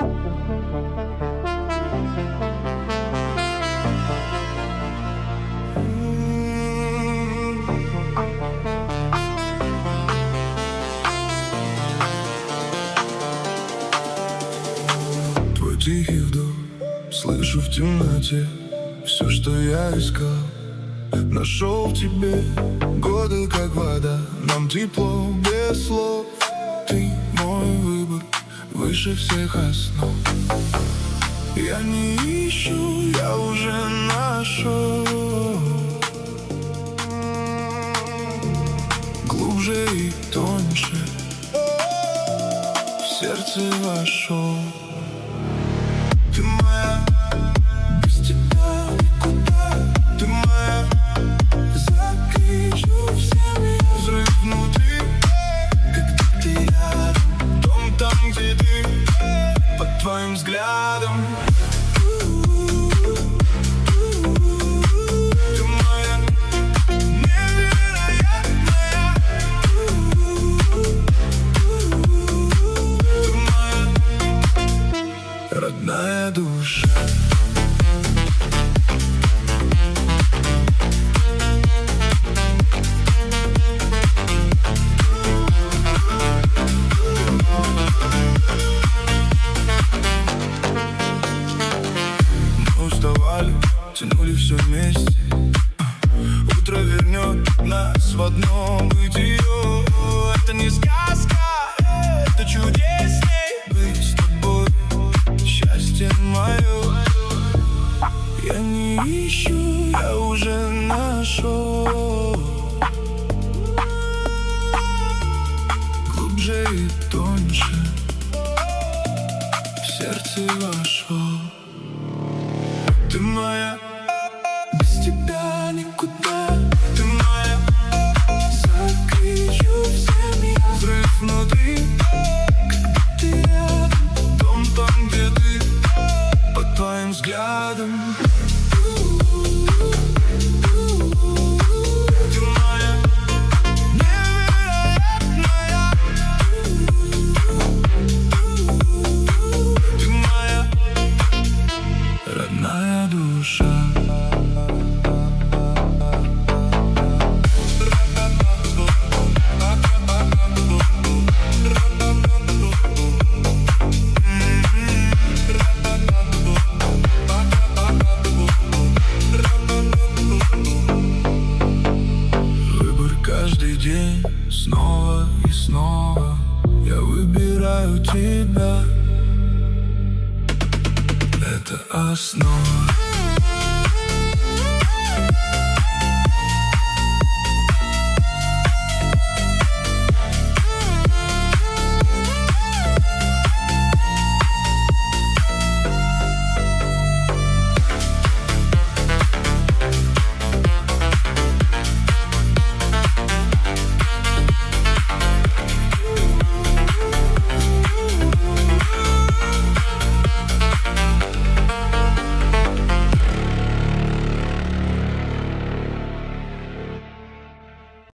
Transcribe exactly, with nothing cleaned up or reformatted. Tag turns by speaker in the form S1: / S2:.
S1: Твой тихий вдох слышу в темноте. Все, что я искал, нашел в тебе. Годы как вода, нам тепло без слов. Ты мой выбор, выше всех основ. Я не ищу, я уже нашел. Глубже и тоньше в сердце вошел. Ты моя, без тебя никуда. Ты моя, закричу всем я. Взрыв внутри, когда ты рядом. Дом там, где ты, под твоим взглядом. Ты моя невероятная. Ты моя родная душа. Мы уставали, тянули все вместе. Утро вернет нас в одно бытие. Это не сказка, это чудесней быть с тобой. Счастье мое, я не ищу, я уже нашел. Глубже и тоньше в сердце вошел. Ты моя, без тебя никуда. Ты моя, закричу всем я. Взрыв внутри, когда ты рядом. Дом там, где ты, под твоим взглядом. Ты моя невероятная. Ты моя родная душа. Каждый день снова и снова я выбираю тебя. Это основа.